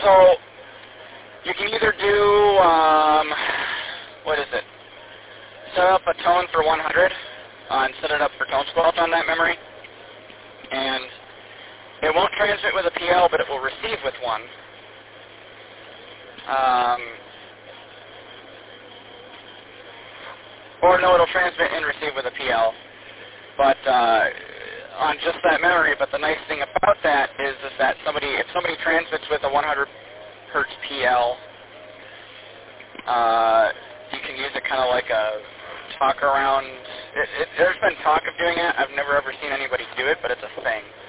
So you can either do, what is it? Set up a tone for 100 and set it up for tone squelch on that memory. And it won't transmit with a PL, but it will receive with one. Or no, it'll transmit and receive with a PL. But on just that memory. But the nice thing about that is that if somebody transmits with a 100 hertz PL, you can use it kind of like a talk around. There's been talk of doing it. I've never ever seen anybody do it, but it's a thing.